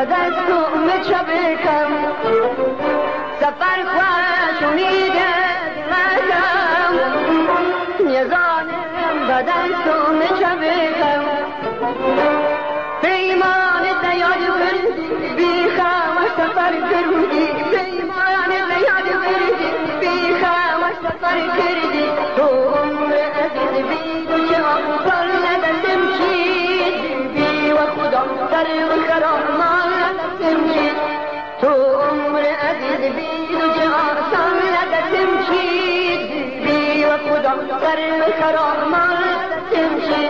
دستم چبکم سفر خوش امیده دلکم یزانم به دستم چبکم پیمان دیاد بردی بیخم سفر کردی پیمان دیاد بردی بیخم سفر کردی تو عمر عزیز بید و چه آفر ندستم چید بی و خدا سر و خرامان ندستم چید تو عمر عزیز بید و چه آفر ندستم چید بی و خدا سر و خرامان ندستم چید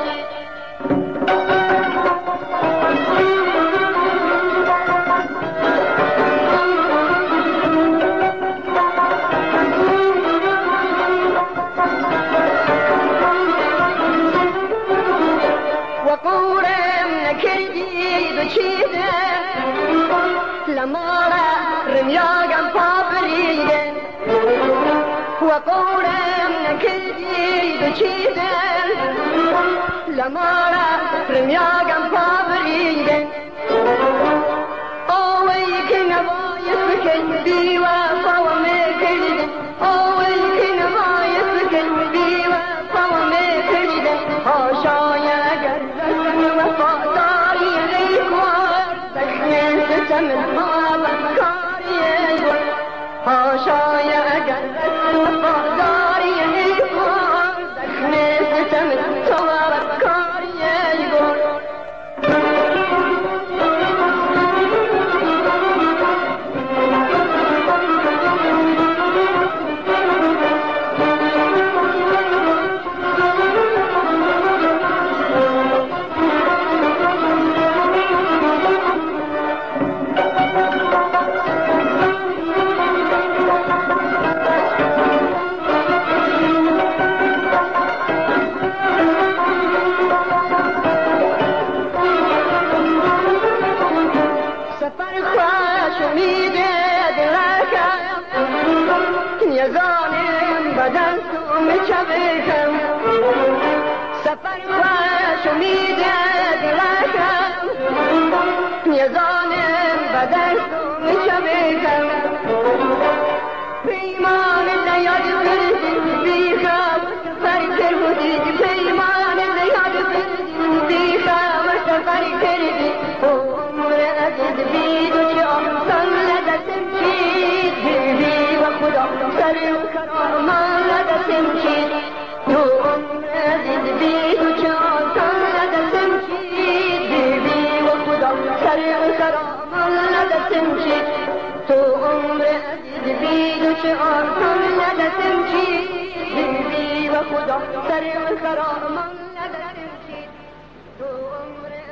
لمارا رمياقم فابريدن وقولم نكدي بشيدن لمارا رمياقم فابريدن اويكن بايسكن بيوا فومكدن اويكن بايسكن بيوا فومكدن هاشايا قررن وفاداري غيكوار سخنين ستمن هاشايا أقرأت وفاداري يقول دخني ستمت صوابكاري يقول یزانم بدن سوم چبکم سفر خوش امیده دلکم یزانم بدن سوم چبکم پیمان دیاد بردی بیخم سفر کردی پیمان دیاد بردی بیخم سفر کردی عمر عزیز بید و چه آسان ندستم چید بی و خدا سر و خرامان ندستم چید تو عمر عزیز بید و چه آسان ندستم چید بی و خدا سر و خرامان ندستم چید تو عمر عزیز بید و چه آسان ندستم چید بی و خدا سر و خرامان ندستم چید تو عمر